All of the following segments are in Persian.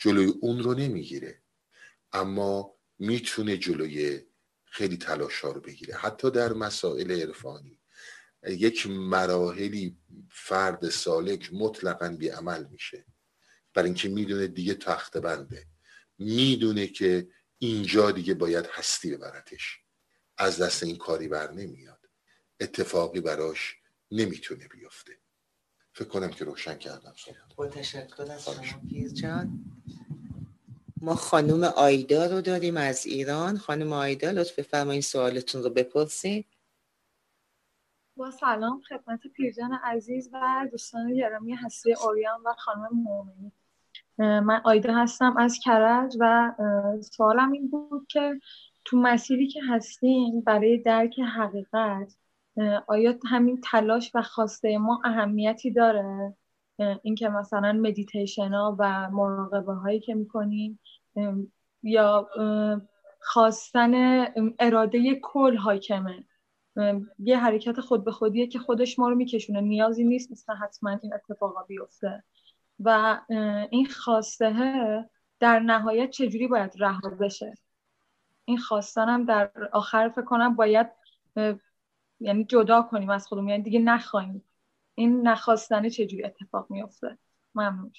جلوی اون رو نمیگیره، اما میتونه جلوی خیلی تلاش‌ها رو بگیره. حتی در مسائل عرفانی یک مراحلی فرد سالک مطلقاً بی‌عمل میشه، برای اینکه میدونه دیگه تخته بنده، میدونه که اینجا دیگه باید هستی ببرتش، از دست این کاری بر نمیاد، اتفاقی براش نمیتونه بیفته. فکر کنم که روشن کردم. با تشکر از شما پیر جان. ما خانم آیدا رو داریم از ایران. خانم آیدا لطف بفرمایید سوالتون رو بپرسید. با سلام خدمت پیرجان عزیز و دوستان گرامی هستی اوریان و خانم مومنی. من آیدا هستم از کرج و سوالم این بود که تو مسیری که هستیم برای درک حقیقت آیا همین تلاش و خواسته ما اهمیتی داره؟ اینکه مثلا مدیتیشن ها و مراقبه هایی که میکنیم یا خواستن اراده کل حاکمه؟ یه حرکت خود به خودیه که خودش ما رو میکشونه، نیازی نیست مثلا حتما این اتفاقا بیفته. و این خواسته در نهایت چجوری باید رها بشه؟ این خواستنم در آخر فکر کنم باید یعنی جدا کنیم از خودمون، یعنی دیگه نخواهیم. این نخواستنه چجوری اتفاق میفته؟ ممنون.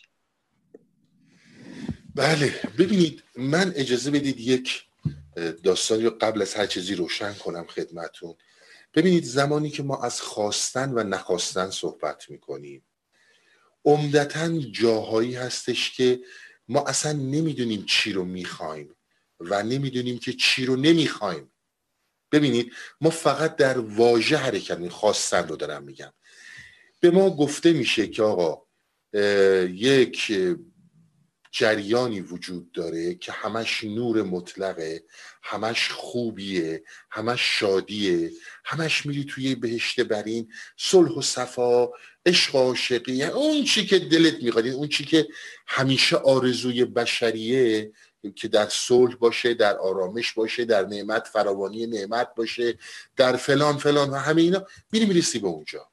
بله، ببینید من اجازه بدید یک داستانی رو قبل از هر چیزی روشن کنم خدمتون. ببینید زمانی که ما از خواستن و نخواستن صحبت میکنیم، عمدتاً جاهایی هستش که ما اصلا نمیدونیم چی رو میخوایم و نمیدونیم که چی رو نمیخوایم. ببینید ما فقط در واژه حرکت میکنیم. خواستن رو دارم میگم. به ما گفته میشه که آقا یک جریانی وجود داره که همش نور مطلقه، همش خوبیه، همش شادیه، همش میری توی بهشت برین، صلح و صفا، عشق و عاشقی، اون چی که دلت میخواد، اون چی که همیشه آرزوی بشریه که در صلح باشه، در آرامش باشه، در نعمت، فراوانی نعمت باشه، در فلان فلان و همه اینا، میرسی به اونجا.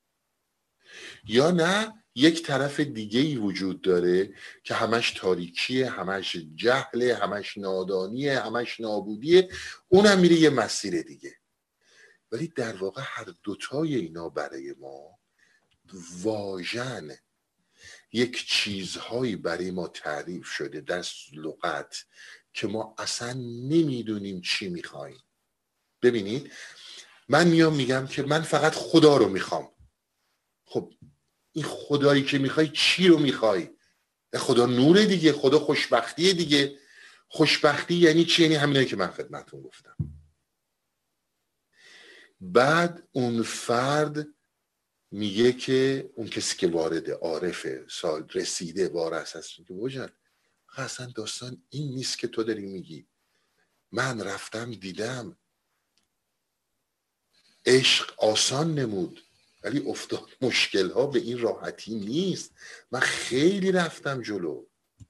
یا نه یک طرف دیگه‌ای وجود داره که همش تاریکیه، همش جهله، همش نادانیه، همش نابودیه، اونم میره یه مسیر دیگه. ولی در واقع هر دوتای اینا برای ما واژن یک چیزهایی برای ما تعریف شده در لغت که ما اصلا نمیدونیم چی میخوایم. ببینید من میگم که من فقط خدا رو میخوام. خب این خدایی که میخوای چی رو میخوای؟ خدا نور دیگه، خدا خوشبختیه دیگه. خوشبختی یعنی چی؟ یعنی همینایی که من خدمتون گفتم. بعد اون فرد میگه که اون کسی که وارد عارفه، سال رسیده، وارث هست، میگه وجد اصلا داستان این نیست که تو داری میگی. من رفتم دیدم، عشق آسان نمود ولی افتاد مشکل ها به این راحتی نیست. من خیلی رفتم جلو.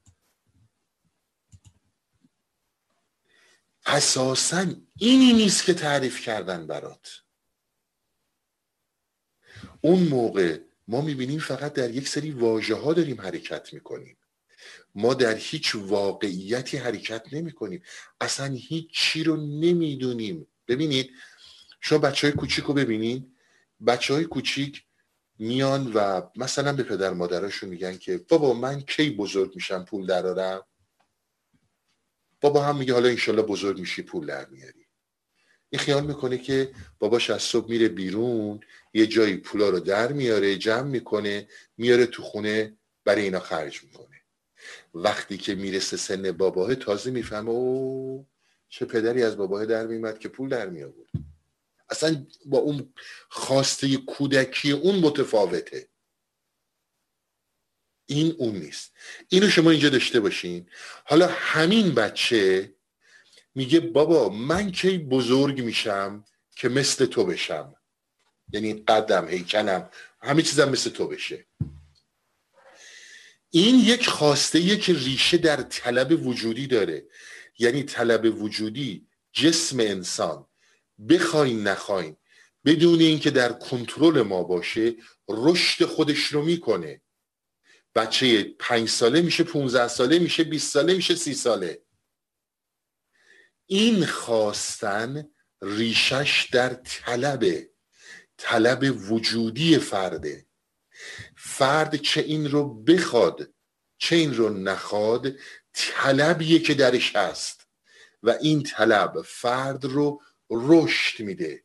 اساساً اینی نیست که تعریف کردن برات. اون موقع ما میبینیم فقط در یک سری واژه ها داریم حرکت میکنیم. ما در هیچ واقعیتی حرکت نمی کنیم. اصلا هیچ چی رو نمیدونیم. ببینید شما بچه های کوچیک رو ببینید. بچه های کوچیک میان و مثلا به پدر مادرشون میگن که بابا من کی بزرگ میشم پول درارم؟ بابا هم میگه حالا انشالله بزرگ میشی پول در میاری. این خیال میکنه که باباش از صبح میره بیرون یه جایی پولا رو در میاره، جمع میکنه، میاره تو خونه برای اینا خرج میکنه. وقتی که میرسه سن باباه تازه میفهمه او چه پدری از باباه در میمد که پول در میآورد. اصلا با اون خواسته کودکی اون متفاوته. این اون نیست. اینو شما اینجا داشته باشین. حالا همین بچه میگه بابا من کی بزرگ میشم که مثل تو بشم، یعنی قدم، هیکلم، همه چیزم مثل تو بشه. این یک خواسته که ریشه در طلب وجودی داره. یعنی طلب وجودی جسم انسان بخواین نخواین بدون اینکه در کنترل ما باشه رشد خودش رو میکنه. بچه 5 ساله میشه 15 ساله، میشه 20 ساله، میشه 30 ساله. این خواستن ریشش در طلب وجودی فرده. فرد چه این رو بخواد چه این رو نخواد، طلبیه که درش هست و این طلب فرد رو رشد میده.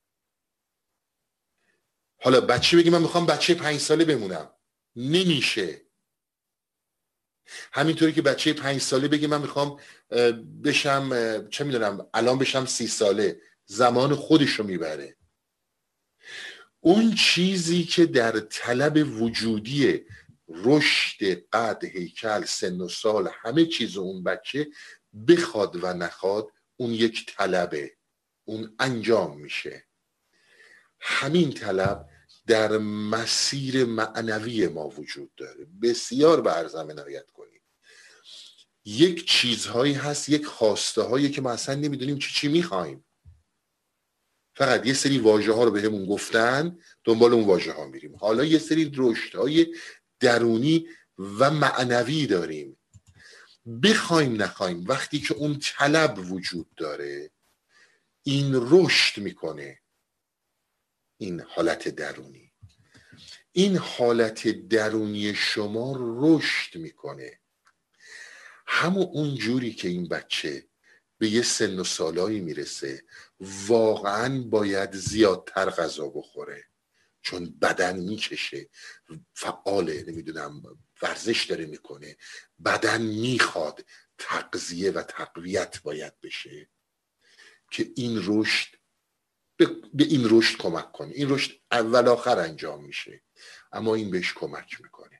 حالا بچه بگی من میخوام بچه 5 ساله بمونم، نمیشه. همینطوری که بچه 5 ساله بگی من میخوام بشم چه میدونم الان بشم 30 ساله، زمان خودش رو میبره. اون چیزی که در طلب وجودی رشد قد، هیکل، سن و سال، همه چیز اون بچه بخواد و نخواد، اون یک طلبه، اون انجام میشه. همین طلب در مسیر معنوی ما وجود داره. بسیار به عرضم عنایت کنید. یک چیزهایی هست، یک خواسته هایی که ما اصلا نمیدونیم چی میخوایم، فقط یه سری واژه ها رو بهمون گفتن، دنبال اون واژه ها میریم. حالا یه سری رشد های درونی و معنوی داریم، بخوایم نخوایم وقتی که اون طلب وجود داره این رشد میکنه. این حالت درونی، این حالت درونی شما رشد میکنه. همون اون جوری که این بچه به یه سن و سالایی میرسه واقعا باید زیادتر غذا بخوره، چون بدن میکشه، فعاله، نمیدونم ورزش داره میکنه، بدن میخواد تغذیه و تقویت باید بشه که این رشد به این رشد کمک کنه. این رشد اول آخر انجام میشه اما این بهش کمک میکنه.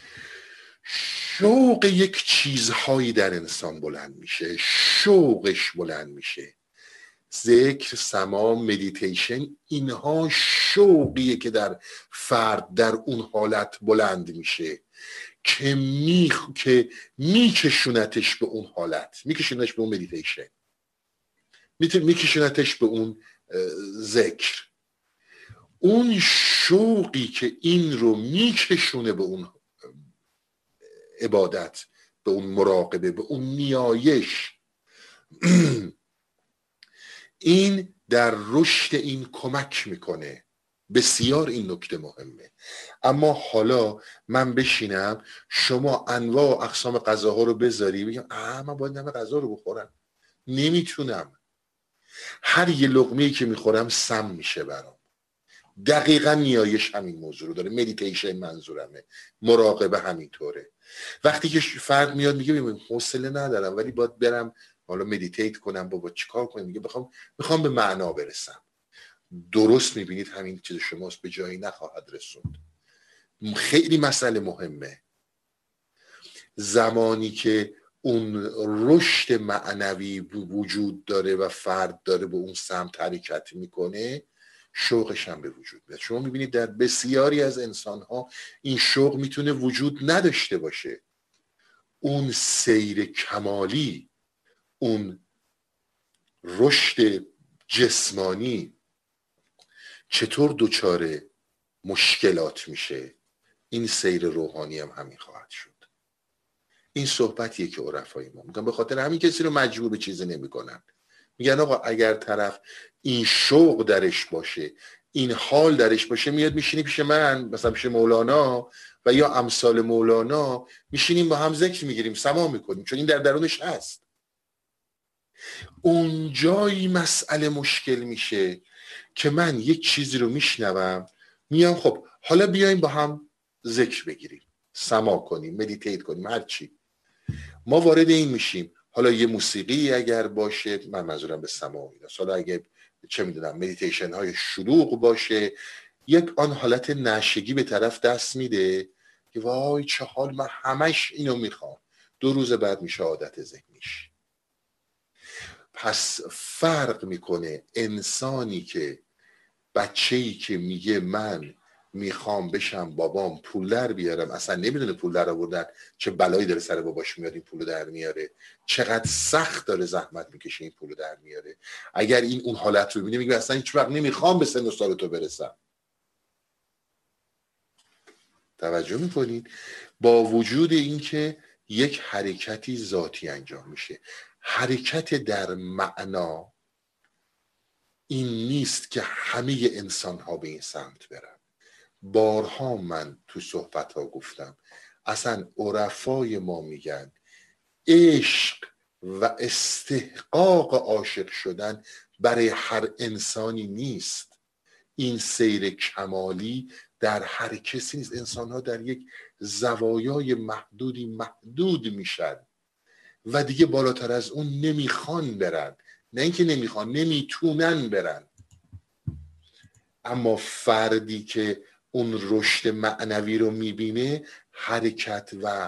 شوق یک چیزهایی در انسان بلند میشه، شوقش بلند میشه. ذکر، سما، مدیتیشن، اینها شوقیه که در فرد در اون حالت بلند میشه که میکشونتش به اون حالت، میکشونتش به اون مدیتیشن، میکشونتش به اون ذکر. اون شوقی که این رو میکشونه به اون عبادت، به اون مراقبه، به اون نیایش، این در رشد این کمک میکنه. بسیار این نکته مهمه. اما حالا من بشینم شما انواع و اقسام غذاها رو بذاری بگم من باید همه غذا رو بخورم، نمیتونم. هر یه لقمه‌ای که میخورم سم میشه برام. دقیقا نیایش همین موضوع رو داره. مدیتیشن منظورمه، مراقبه همینطوره. وقتی که فرد میاد میگه حوصله ندارم ولی باید برم حالا مدیتیت کنم، بابا چیکار کنم؟ میگه میخوام به معنا برسم. درست میبینید همین چیز شماست، به جایی نخواهد رسوند. خیلی مسئله مهمه. زمانی که اون رشد معنوی وجود داره و فرد داره به اون سمت حرکت میکنه، شوقش هم به وجود میاد. شما میبینید در بسیاری از انسانها این شوق میتونه وجود نداشته باشه. اون سیر کمالی، اون رشد جسمانی چطور دچار مشکلات میشه، این سیر روحانی هم همین خواهد شد. این صحبتیه که عرفای ما میگن. به خاطر همین کسی رو مجبور به چیزی نمیکنن. میگن آقا اگر طرف این شوق درش باشه، این حال درش باشه، میاد میشینی پیش من، مثلا پیش مولانا و یا امثال مولانا، میشینیم با هم ذکر میگیریم، سما میکنیم، چون این در درونش هست. اونجایی مسئله مشکل میشه که من یک چیزی رو میشنوم، میام خب حالا بیایم با هم ذکر بگیریم، سما کنیم، مدیتیت کنیم، هر چی. ما وارد این میشیم. حالا یه موسیقی اگر باشه، من منظورم به سما اینا، حالا اگه چه میدونم مدیتیشن های شلوغ باشه، یک آن حالت نشگی به طرف دست میده که وای چه حال، من همش اینو میخوام. 2 روز بعد میشه عادت ذهنیش. پس فرق میکنه انسانی که، بچه‌ای که میگه من میخوام بشم بابام پول در بیارم، اصلا نمیدونه پول در آوردن چه بلایی داره سر باباش میاد این پولو در میاره، چقدر سخت داره زحمت میکشه این پولو در میاره. اگر این اون حالت رو ببینه میگه اصلا هیچ وقت نمیخوام به سن و سال تو برسم. توجه میکنید؟ با وجود اینکه یک حرکتی ذاتی انجام میشه. حرکت در معنا این نیست که همه انسان ها به این سمت برن. بارها من تو صحبت ها گفتم اصلا عرفای ما میگن عشق و استحقاق عاشق شدن برای هر انسانی نیست. این سیر کمالی در هر کسی نیست. انسان ها در یک زوایای محدودی محدود میشن و دیگه بالاتر از اون نمیخوان برن. نه اینکه نمیخوان، نمیتونن برن. اما فردی که اون رشد معنوی رو میبینه، حرکت و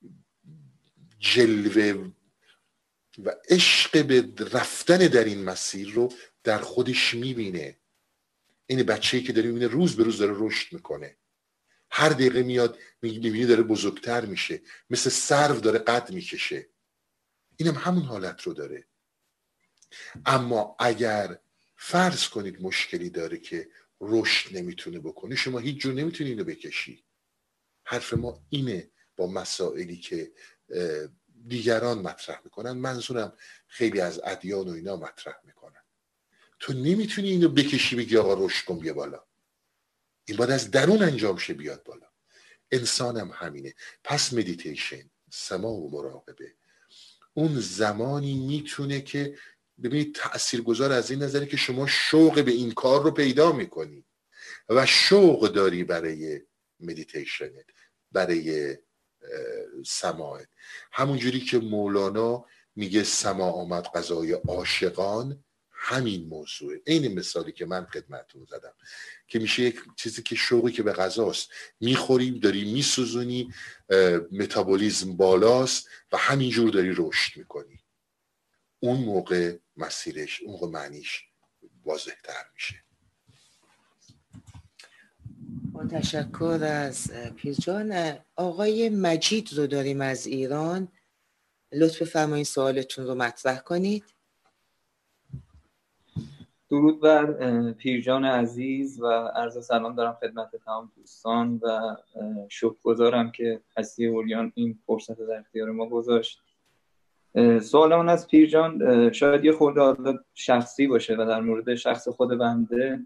جلوه و عشق به رفتن در این مسیر رو در خودش میبینه. این بچه‌ای که داره میبینه روز به روز داره رشد میکنه، هر دقیقه میاد میبینه داره بزرگتر میشه، مثل سرو داره قد میکشه. اینم همون حالت رو داره. اما اگر فرض کنید مشکلی داره که رشد نمیتونه بکنه، شما هیچ جور نمیتونی اینو بکشی. حرف ما اینه با مسائلی که دیگران مطرح میکنن، منظورم خیلی از ادیان و اینا مطرح میکنن. تو نمیتونی اینو بکشی بگی آقا رشد کن بیا بالا. این باید از درون انجام شه بیاد بالا. انسان هم همینه. پس مدیتیشن، سما و مراقبه، اون زمانی میتونه که ببینید تأثیرگذار از این نظره که شما شوق به این کار رو پیدا میکنی و شوق داری برای مدیتیشنت، برای سماعت. همونجوری که مولانا میگه سما آمد غذای عاشقان، همین موضوعه. این مثالی که من خدمتتون زدم که میشه یک چیزی که شوقی که به غذاست، میخوری، داری میسوزونی، متابولیزم بالاست و همینجور داری رشد میکنی. اون موقع مسیرش، اون موقع معنیش واضح تر میشه. با تشکر از پیرجان. آقای مجید رو داریم از ایران. لطف فرمایید سوالتون رو مطرح کنید. درود بر پیرجان عزیز و عرض سلام دارم خدمت تمام دوستان و شکرگزارم که هستی اوریان این فرصت در اختیار ما گذاشت. سوال من از پیرجان شاید یه خورده شخصی باشه و در مورد شخص خود بنده.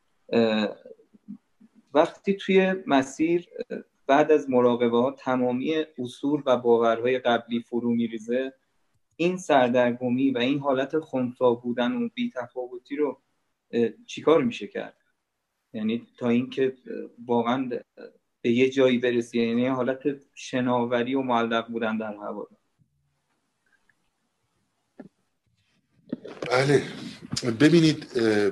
وقتی توی مسیر بعد از مراقبه ها تمامی اصول و باورهای قبلی فرو میریزه، این سردرگمی و این حالت خنثی بودن و بی‌تفاوتی رو چیکار میشه کرد؟ یعنی تا اینکه واقعا به یه جایی برسی، یعنی حالت شناوری و معلق بودن در هوا. بله، ببینید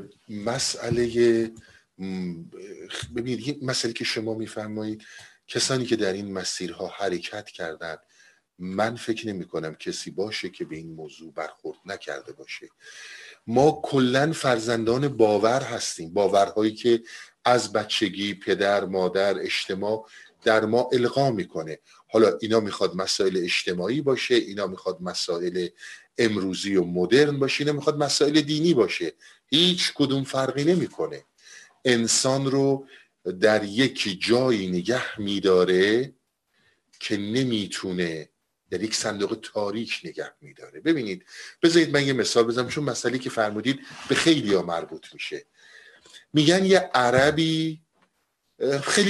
یه مسئله که شما میفرمایید، کسانی که در این مسیرها حرکت کردن، من فکر نمی کنم کسی باشه که به این موضوع برخورد نکرده باشه. ما کلن فرزندان باور هستیم، باورهایی که از بچگی پدر، مادر، اجتماع در ما القا میکنه. حالا اینا میخواد مسائل اجتماعی باشه، اینا میخواد مسائل امروزی و مدرن باشه، اینا میخواد مسائل دینی باشه، هیچ کدوم فرقی نمیکنه. انسان رو در یک جایی نگه میداره که نمیتونه، در یک صندوق تاریک نگه میداره. ببینید، بذارید من یه مثال بزنم، چون مسئله که فرمودید به خیلی ها مربوط میشه. میگن یه عربی خیلی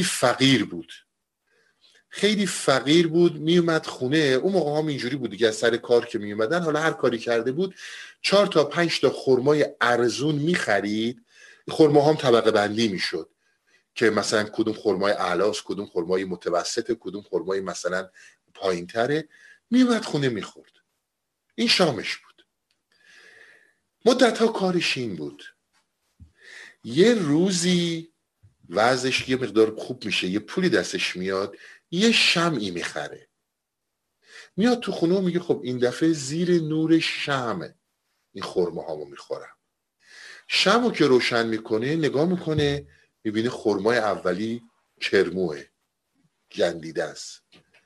فقیر بود، میومد خونه. اون موقع هم اینجوری بود دیگه، از سر کار که میومدن، حالا هر کاری کرده بود 4 تا 5 تا خرمای ارزون میخرید. خرما هم طبقه بندی میشد که مثلا کدوم خرمای اعلاست، کدوم خرمای متوسط، کدوم خرمای مثلا پایین تره. میومد خونه میخورد. این شامش بود. مدت ها کارش این بود. یه روزی وضعش یه مقدار خوب میشه، یه پولی دستش میاد، یه شمعی میخره، میاد تو خونه و میگه خب این دفعه زیر نور شمع این خرماهامو میخورم. شمعو که روشن میکنه، نگاه میکنه، میبینه خرمای اولی کرموه، گندیده است.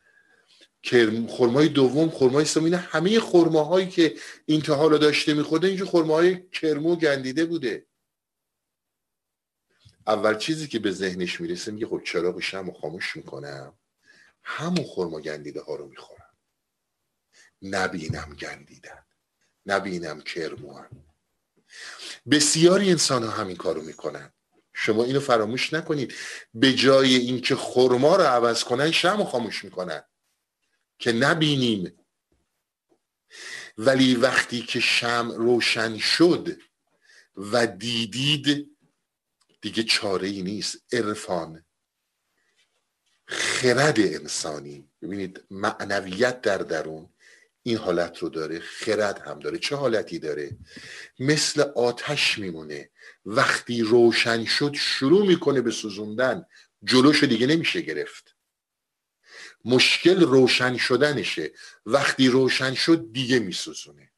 خرمای دوم، خرمای سوم، همه خرماهایی که این تا حالا داشته میخورده اینجا خرماهای کرمو گندیده بوده. اول چیزی که به ذهنش میرسه میگه خب چراغ شمع خاموش میکنم، همون خرما گندیده ها رو میخورم، نبینم گندیدن، نبینم کرموان. بسیاری انسان ها همین کارو میکنن. شما اینو فراموش نکنید، به جای اینکه خرما رو عوض کنن شمع خاموش میکنن که نبینیم. ولی وقتی که شمع روشن شد و دیدید، دیگه چاره ای نیست. عرفان، خرد انسانی، ببینید معنویت در درون این حالت رو داره، خرد هم داره. چه حالتی داره؟ مثل آتش میمونه، وقتی روشن شد شروع میکنه به سوزوندن، جلوشو دیگه نمیشه گرفت. مشکل روشن شدنشه، وقتی روشن شد دیگه میسوزونه.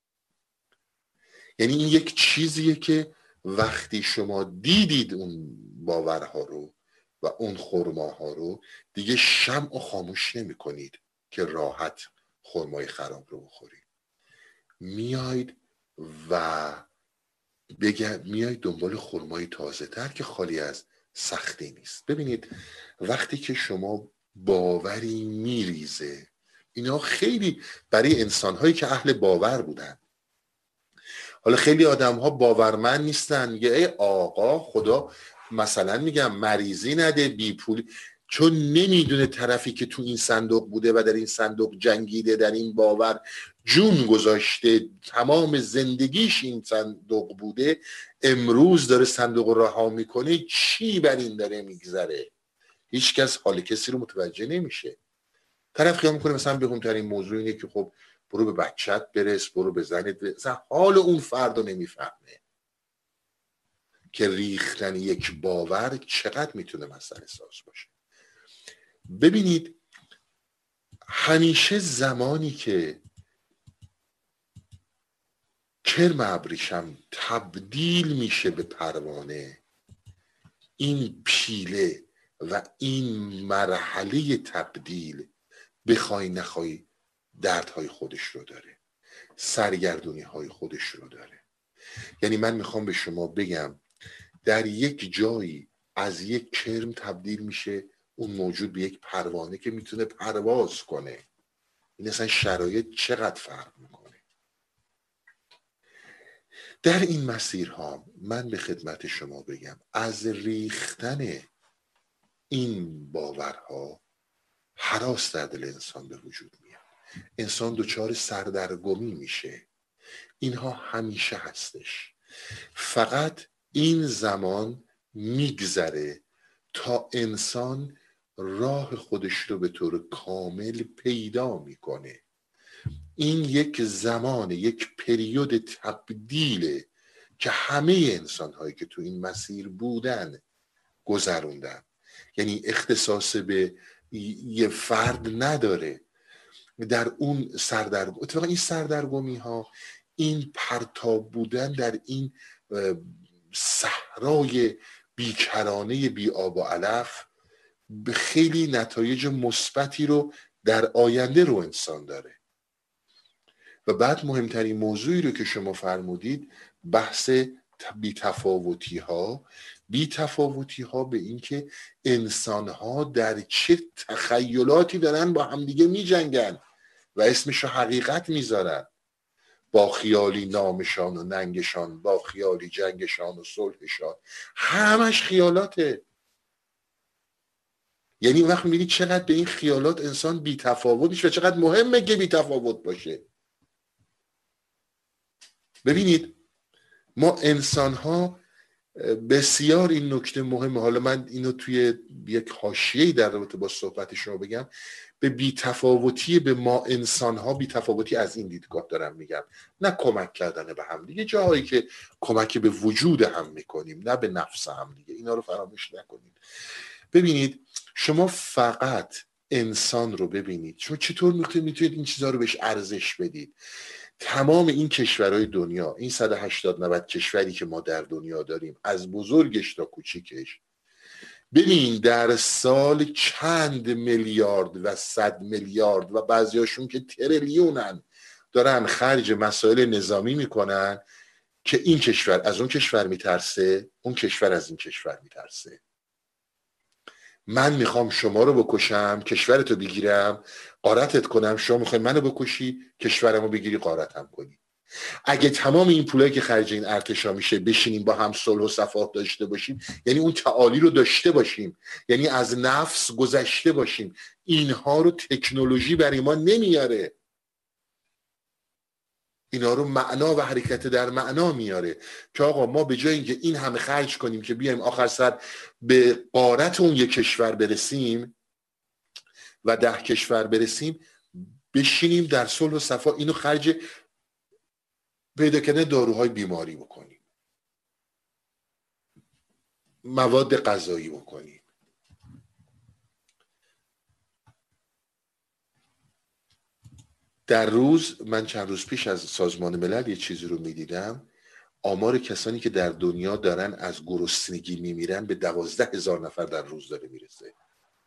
یعنی این یک چیزیه که وقتی شما دیدید اون باورها رو و اون خرماها رو، دیگه شمع خاموش نمی کنید که راحت خرمای خراب رو بخورید. میاید و میاید دنبال خرمای تازه تر که خالی از سختی نیست. ببینید وقتی که شما باوری میریزه، اینا خیلی برای انسانهایی که اهل باور بودن. حالا خیلی آدم ها باورمند نیستن، میگه ای آقا خدا مثلا میگم مریضی نده، بی پول، چون نمیدونه طرفی که تو این صندوق بوده و در این صندوق جنگیده، در این باور جون گذاشته، تمام زندگیش این صندوق بوده، امروز داره صندوق رو رها میکنه، چی بر این داره میگذره؟ هیچ کس حال کسی رو متوجه نمیشه. طرف خیال میکنه مثلا بهترین موضوع اینه که خب برو به بچت برس، برو به زنت برس. مثلا حال اون فرد رو نمیفهمه که ریختن یک باور چقدر میتونه مسئله ساز باشه. ببینید همیشه زمانی که کرم ابریشم تبدیل میشه به پروانه، این پیله و این مرحله تبدیل بخوای نخوای دردهای خودش رو داره، سرگردونی های خودش رو داره. یعنی من میخوام به شما بگم در یک جایی از یک کرم تبدیل میشه اون موجود به یک پروانه که میتونه پرواز کنه. این اصلا شرایط چقدر فرق میکنه. در این مسیرها من به خدمت شما بگم از ریختن این باورها هراس در دل انسان به وجود میاد، انسان دچار سردرگمی میشه. اینها همیشه هستش، فقط این زمان میگذره تا انسان راه خودش رو به طور کامل پیدا میکنه. این یک زمان، یک پریود تبدیله که همه انسان هایی که تو این مسیر بودن گذروندن. یعنی اختصاص به یه فرد نداره. در اون اتفاقا این سردرگمی ها، این پرتاب بودن در این صحرای بیکرانه بی آب و علف به خیلی نتایج مثبتی رو در آینده رو انسان داره. و بعد مهمترین موضوعی رو که شما فرمودید بحث بی‌تفاوتی ها به این که انسان ها در چه تخیلاتی دارن با همدیگه می جنگن و اسمش رو حقیقت میذارن. با خیالی نامشان و ننگشان، با خیالی جنگشان و صلحشان، همش خیالاته. یعنی وقت میبینید چقدر به این خیالات انسان بی‌تفاوت میشه و چقدر مهمه که بی‌تفاوت باشه. ببینید ما انسان ها بسیار این نکته مهمه. حالا من اینو توی یک حاشیه‌ای در رابطه با صحبت شما بگم، به بی‌تفاوتی به ما انسان ها بی‌تفاوتی از این دیدگاه دارم میگم، نه کمک کردن به هم دیگه، جاهایی که کمک به وجود هم میکنیم، نه به نفس هم دیگه، اینا رو فراموش نکنید. ببینید شما فقط انسان رو ببینید، شما چطور میتونید این چیزها رو بهش ارزش بدید. تمام این کشورهای دنیا، این 180-90 کشوری که ما در دنیا داریم، از بزرگش تا کوچیکش، ببین در سال چند میلیارد و 100 میلیارد و بعضیاشون که تریلیونن دارن خرج مسائل نظامی میکنن که این کشور از اون کشور میترسه، اون کشور از این کشور میترسه. من میخوام شما رو بکشم، کشورتو بگیرم، غارتت کنم، شما میخوای منو بکشی، کشورمو بگیری غارتم کنی. اگه تمام این پولایی که خرج این ارتشا میشه بشینیم با هم صلح و صفا داشته باشیم، یعنی اون تعالی رو داشته باشیم، یعنی از نفس گذشته باشیم، اینها رو تکنولوژی برای ما نمیاره، اینا رو معنا و حرکت در معنا میاره که آقا ما به جای اینکه این همه خرج کنیم که بیایم آخر سر به غارت اون یک کشور برسیم و 10 کشور برسیم، بشینیم در صلح و صفا اینو خرج پیدا کردن داروهای بیماری بکنیم، مواد غذایی بکنیم. در روز من چند روز پیش از سازمان ملل یه چیزی رو میدیدم، آمار کسانی که در دنیا دارن از گرسنگی میمیرن به 12,000 نفر در روز داره میرسه.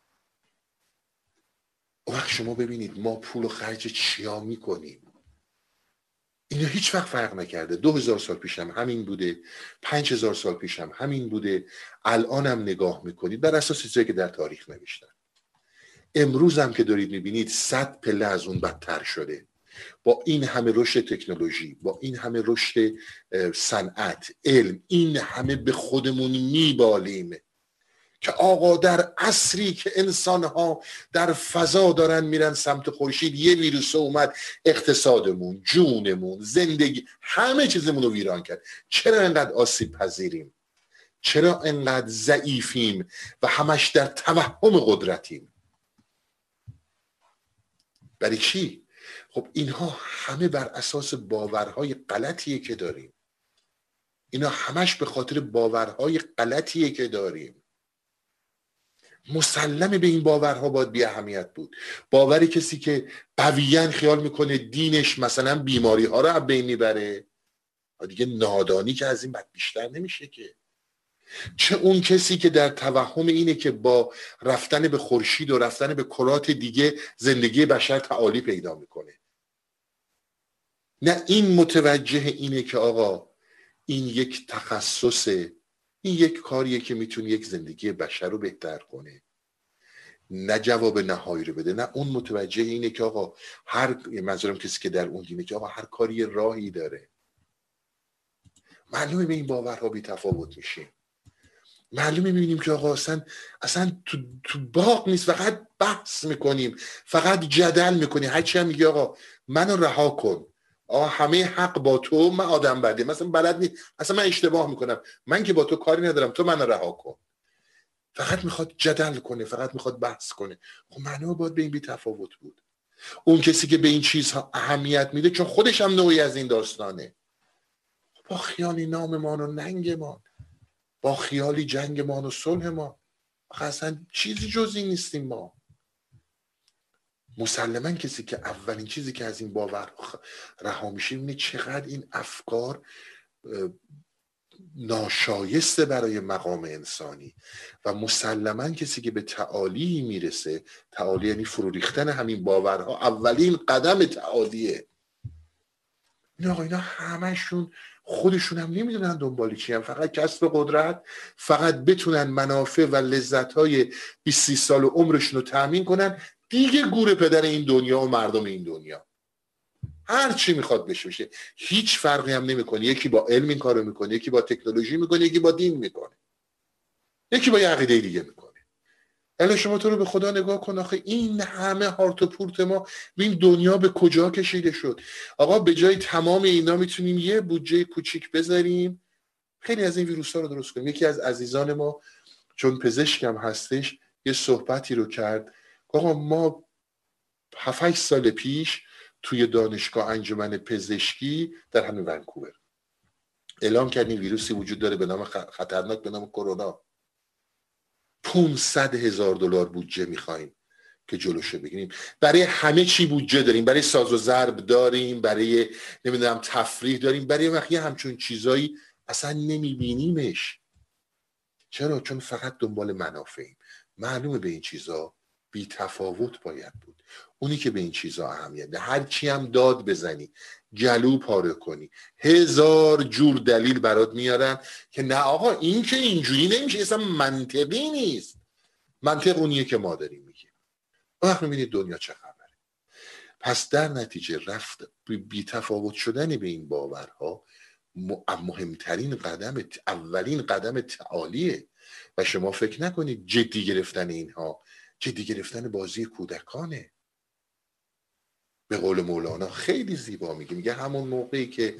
اون وقت شما ببینید ما پول و خرج چیا میکنیم. اینا هیچ وقت فرق نکرده. 2000 سال پیش هم همین بوده، 5000 سال پیش هم همین بوده، الان هم نگاه میکنید بر اساس چیزایی که در تاریخ نوشتن. امروز هم که دارید میبینید 100 پله از اون بدتر شده. با این همه رشد تکنولوژی، با این همه رشد صنعت، علم، این همه به خودمون میبالیم که آقا در عصری که انسان‌ها در فضا دارن میرن سمت خورشید، یه ویروس اومد اقتصادمون، جونمون، زندگی، همه چیزمون رو ویران کرد. چرا انقدر آسیب پذیریم؟ چرا انقدر ضعیفیم و همش در توهم قدرتیم؟ برای چی؟ خب اینها همه بر اساس باورهای غلطیه که داریم. اینا همش به خاطر باورهای غلطیه که داریم. مسلم به این باورها باید بی اهمیت بود. باوری کسی که قویاً خیال میکنه دینش مثلا بیماری ها رو از بین میبره، دیگه نادانی که از این بد بیشتر نمیشه که. چه اون کسی که در توهم اینه که با رفتن به خورشید و رفتن به کرات دیگه زندگی بشر تعالی پیدا میکنه. نه، این متوجه اینه که آقا این یک تخصصه، این یک کاریه که میتونه یک زندگی بشر رو بهتر کنه، نه جواب نهایی رو بده. نه، اون متوجه اینه که آقا منظورم کسی که در اون دینه که آقا هر کاری راهی داره. معلومه به این باورها بی تفاوت میشیم. معلومه میبینیم که آقا اصلا تو باغ نیست، فقط بحث میکنیم، فقط جدل میکنیم. هرچی هم میگه آقا منو رها کن، آقا همه حق با تو، من آدم بده، مثلا بلد نیست، اصلا من اشتباه میکنم، من که با تو کاری ندارم، تو منو رها کن. فقط میخواد جدل کنه، فقط میخواد بحث کنه. خب معلومه باید به این بی تفاوت بود. اون کسی که به این چیزها اهمیت میده چون خودش هم نوعی از این داستانه، با خیالی ناممان و ننگمان، با خیالی جنگمان و صلحمان، اصلا چیزی جز این نیستیم ما. مسلما کسی که اولین چیزی که از این باور رها میشه اینه چقدر این افکار ناشایسته برای مقام انسانی. و مسلما کسی که به تعالی میرسه، تعالی یعنی فرو ریختن همین باورها، اولین قدم تعالیه. اینا همشون خودشون هم نمیدونن دنبالی چی هم، فقط کسب قدرت، فقط بتونن منافع و لذت‌های 20 سال عمرشون رو تأمین کنن، دیگه گور پدر این دنیا و مردم این دنیا. هر چی میخواد بشه. هیچ فرقی هم نمیکنه. یکی با علم این کارو میکنه، یکی با تکنولوژی میکنه، یکی با دین میکنه، یکی با یه عقیده دیگه میکنه. الان شما تو رو به خدا نگاه کن، آخه این همه هارت و پورت ما این دنیا به کجا کشیده شد؟ آقا به جای تمام اینا میتونیم یه بودجه کوچیک بذاریم خیلی از این ویروس ها رو درست کنیم. یکی از عزیزان ما چون پزشکم هستش یه صحبتی رو کرد، آقا ما 7-8 سال پیش توی دانشگاه انجمن پزشکی در همین ونکوور اعلام کردیم ویروسی وجود داره به نام خطرناک به نام کرونا. $500,000 بودجه میخوایم که جلوشو بگیریم. برای همه چی بودجه داریم، برای ساز و ضرب داریم، برای نمیدونم تفریح داریم، برای وقتی همچون چیزایی اصلا نمیبینیمش. چرا؟ چون فقط دنبال منافعیم. معلومه به این چیزا بی تفاوت باید بود. اونی که به این چیزا اهمیت ده. هر چی هم داد بزنی، گلو پاره کنی، 1000 جور دلیل برات میارن که نه آقا این که اینجوری نمیشه، اصلا منطقی نیست. منطق اونیه که ما داریم میگیم. وقت میبینید دنیا چه خبره. پس در نتیجه رفت بی تفاوت شدن به این باورها مهمترین قدم، اولین قدم تعالیه. و شما فکر نکنید جدی گرفتن اینها جدی گرفتن بازی کودکانه. به قول مولانا خیلی زیبا میگه همون موقعی که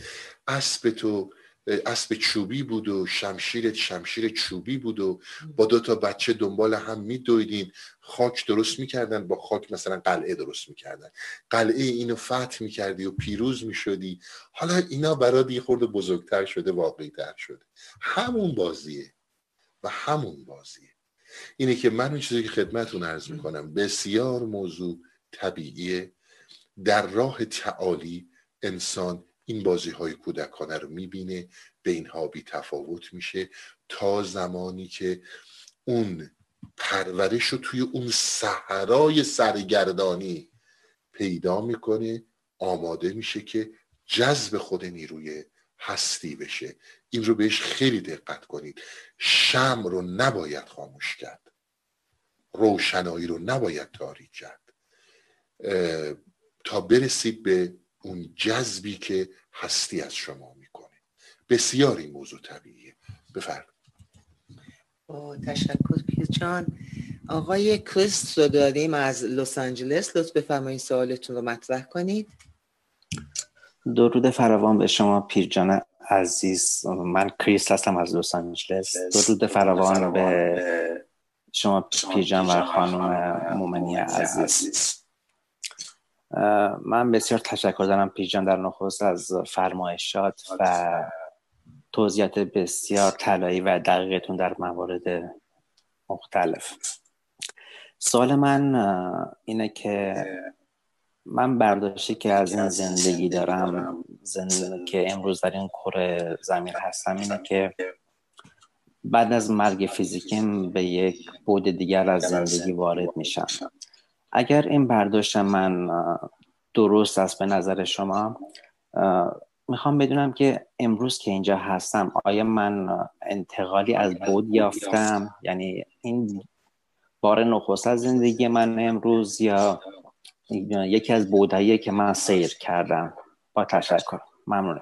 اسب چوبی بود و شمشیر چوبی بود و با 2 تا بچه دنبال هم میدویدین، خاک درست میکردن، با خاک مثلا قلعه درست میکردن، قلعه اینو فتح میکردی و پیروز میشدی. حالا اینا برات یه خورده بزرگتر شده، واقعی‌تر شده. همون بازیه و همون بازیه. اینه که من اون چیزی که خدمتتون عرض میکنم بسیار موضوع طبیعیه. در راه تعالی انسان این بازی های کودکانه رو میبینه، به اینها بی تفاوت میشه تا زمانی که اون پرورش رو توی اون صحرای سرگردانی پیدا میکنه، آماده میشه که جذب خود نیروی هستی بشه. این رو بهش خیلی دقت کنید. شمع رو نباید خاموش کرد، روشنایی رو نباید تاریک کرد، تا برسید به اون جذبی که هستی از شما میکنه. بسیار این موضوع طبیعیه. بفرمایید. با تشکر پیرجان. آقای کریس رو داریم از لس آنجلس. لطف بفرمایید سوالتون رو مطرح کنید. درود فراوان به شما پیرجان عزیز. من کریس هستم از لس آنجلس. درود فراوان به شما پیرجان و خانم مومنی عزیز. من بسیار تشکر دارم پیرجان در نخست از فرمایشات و توضیحات بسیار طلایی و دقیقتون در موارد مختلف. سوال من اینه که من برداشتی که از این زندگی دارم، زندگی که امروز در این کره زمین هستم، اینه که بعد از مرگ فیزیکیم به یک بعد دیگر از زندگی وارد میشم. اگر این برداشت من درست است به نظر شما، میخوام بدونم که امروز که اینجا هستم آیا من انتقالی از بعد یافتم، یعنی این بار نخست از زندگی من امروز، یا یکی از بعدهایی که من سیر کردم؟ با تشکر. ممنونم.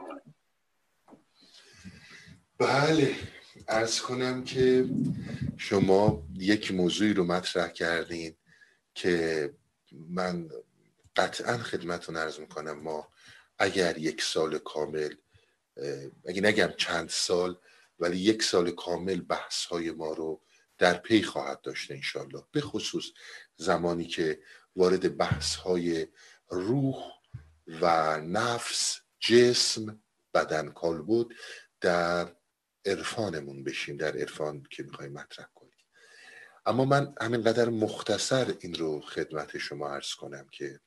بله، عرض کنم که شما یک موضوعی رو مطرح کردین که من قطعا خدمتتون عرض میکنم. ما اگر 1 سال کامل، اگه نگم چند سال، ولی 1 سال کامل بحث های ما رو در پی خواهد داشت انشالله، به خصوص زمانی که وارد بحث های روح و نفس، جسم، بدن، کالبد در عرفانمون بشیم، در عرفان که میخوایم مطرح کنیم. اما من همینقدر مختصر این رو خدمت شما عرض کنم که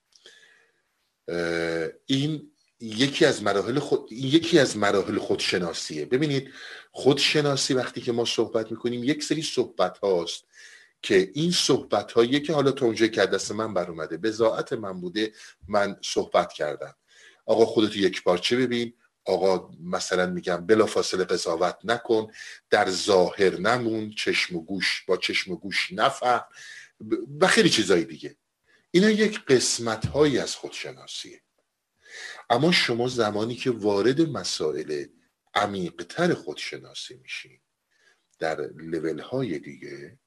این یکی از مراحل خودشناسیه. ببینید، خودشناسی وقتی که ما صحبت میکنیم یک سری صحبت هاست که این صحبت هایی که حالا تا اونجایی که دست من بر اومده بضاعت من بوده، من صحبت کردم. آقا خودتو یک پارچه ببین، آقا مثلا میگم بلافاصله قضاوت نکن، در ظاهر نمون، با چشم و گوش نفهم و خیلی چیزایی دیگه. اینا یک قسمت هایی از خودشناسیه. اما شما زمانی که وارد مسائل عمیق‌تر خودشناسی میشین، در لول های دیگه،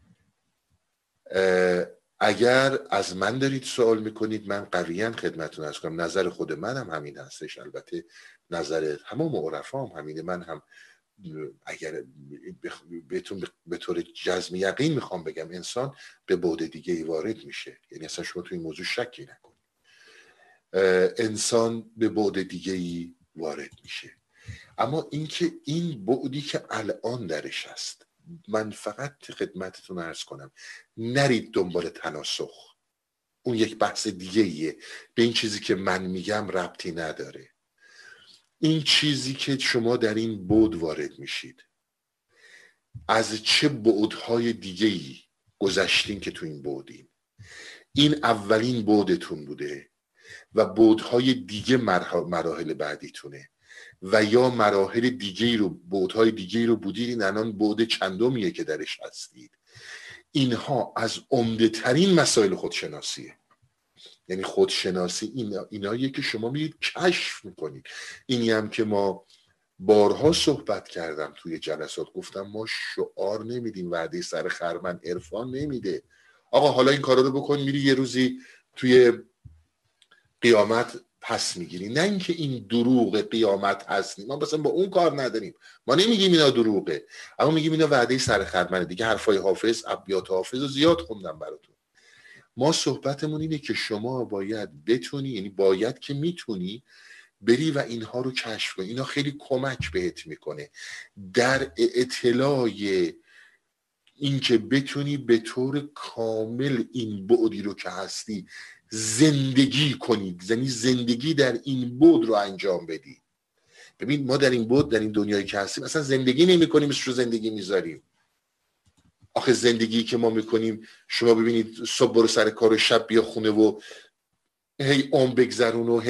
اگر از من دارید سوال میکنید، من قویاً خدمتتون عرض کنم نظر خود منم همین هستش. البته نظر تمام عرفا هم همینه. من هم اگر بهتون به طور جزم یقین میخوام بگم، انسان به بعد دیگه ای وارد میشه. یعنی اصلا شما تو این موضوع شکی نکنید، انسان به بعد دیگه ای وارد میشه. اما اینکه این بعدی که الان درش هست، من فقط خدمتتون عرض کنم نرید دنبال تناسخ. اون یک بحث دیگه ایه، به این چیزی که من میگم ربطی نداره. این چیزی که شما در این بعد وارد میشید، از چه بعدهای دیگه ای گذشتین که تو این بعدین، این اولین بعدتون بوده و بعدهای دیگه مراحل بعدیتونه و یا مراحل دیگه رو، بعدهای دیگه رو بودید، این الان بعد چندمیه که درش هستید. اینها از عمده ترین مسائل خودشناسیه. یعنی خودشناسی ایناییه که شما میرید کشف میکنید. اینی هم که ما بارها صحبت کردم توی جلسات، گفتم ما شعار نمیدیم، وعده سر خرمن عرفان نمیده. آقا حالا این کارا رو بکن، میری یه روزی توی قیامت پس میگیری. نه اینکه این دروغ قیامت هست، ما مثلا با اون کار نداریم، ما نمیگیم اینا دروغه، اما میگیم اینا وعده سر خرمنه. دیگه حرفای حافظ، ابیات حافظ رو زیاد خوندم براتون. ما صحبتمون اینه که شما باید بتونی، یعنی باید که میتونی بری و اینها رو کشف کنی. اینا خیلی کمک بهت میکنه در اطلاع این که بتونی به طور کامل این بعدی رو که هستی زندگی کنی، یعنی زندگی در این بعد رو انجام بدی. ببین ما در این بعد، در این دنیایی که هستیم اصلا زندگی نمی کنیم، مثل رو زندگی میذاریم. آخه زندگی که ما میکنیم، شما ببینید صبح برو سر کار و شب بیا خونه و هی عمر بگذرون و